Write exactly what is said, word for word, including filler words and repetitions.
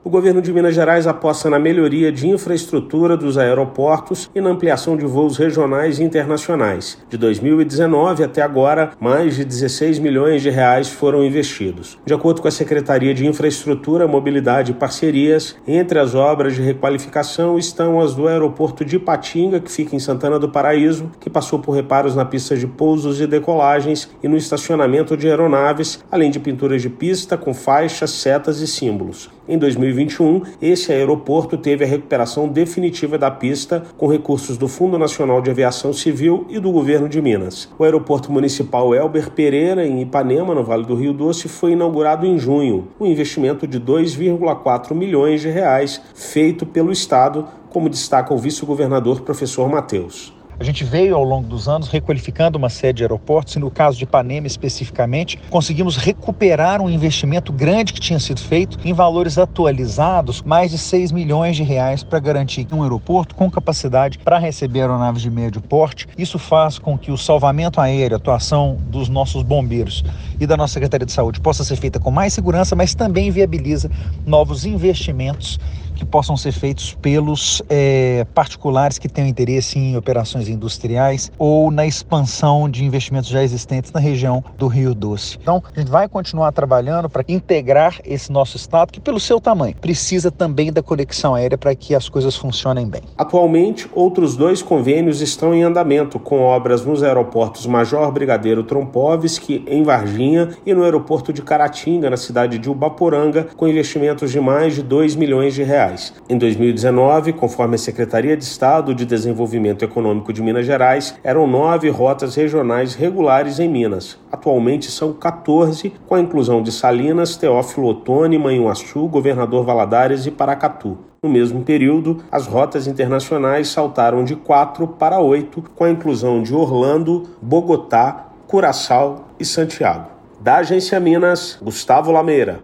O governo de Minas Gerais aposta na melhoria de infraestrutura dos aeroportos e na ampliação de voos regionais e internacionais. De dois mil e dezenove até agora, mais de dezesseis milhões de reais foram investidos. De acordo com a Secretaria de Infraestrutura, Mobilidade e Parcerias, entre as obras de requalificação estão as do aeroporto de Ipatinga, que fica em Santana do Paraíso, que passou por reparos na pista de pousos e decolagens e no estacionamento de aeronaves, além de pinturas de pista com faixas, setas e símbolos. Em dois mil e vinte e um, esse aeroporto teve a recuperação definitiva da pista com recursos do Fundo Nacional de Aviação Civil e do Governo de Minas. O aeroporto municipal Elber Pereira, em Ipanema, no Vale do Rio Doce, foi inaugurado em junho, um investimento de dois vírgula quatro milhões de reais feito pelo Estado, como destaca o vice-governador professor Matheus. A gente veio ao longo dos anos requalificando uma série de aeroportos e no caso de Ipanema especificamente, conseguimos recuperar um investimento grande que tinha sido feito em valores atualizados, mais de seis milhões de reais para garantir um aeroporto com capacidade para receber aeronaves de médio porte. Isso faz com que o salvamento aéreo, a atuação dos nossos bombeiros e da nossa Secretaria de Saúde possa ser feita com mais segurança, mas também viabiliza novos investimentos que possam ser feitos pelos é, particulares que tenham interesse em operações industriais ou na expansão de investimentos já existentes na região do Rio Doce. Então, a gente vai continuar trabalhando para integrar esse nosso estado, que pelo seu tamanho, precisa também da conexão aérea para que as coisas funcionem bem. Atualmente, outros dois convênios estão em andamento, com obras nos aeroportos Major Brigadeiro Trompovski, em Varginha, e no aeroporto de Caratinga, na cidade de Ubaporanga, com investimentos de mais de dois milhões de reais. Em dois mil e dezenove, conforme a Secretaria de Estado de Desenvolvimento Econômico de Minas Gerais, eram nove rotas regionais regulares em Minas. Atualmente são quatorze, com a inclusão de Salinas, Teófilo Otoni, Manhuaçu, Governador Valadares e Paracatu. No mesmo período, as rotas internacionais saltaram de quatro para oito, com a inclusão de Orlando, Bogotá, Curaçao e Santiago. Da Agência Minas, Gustavo Lameira.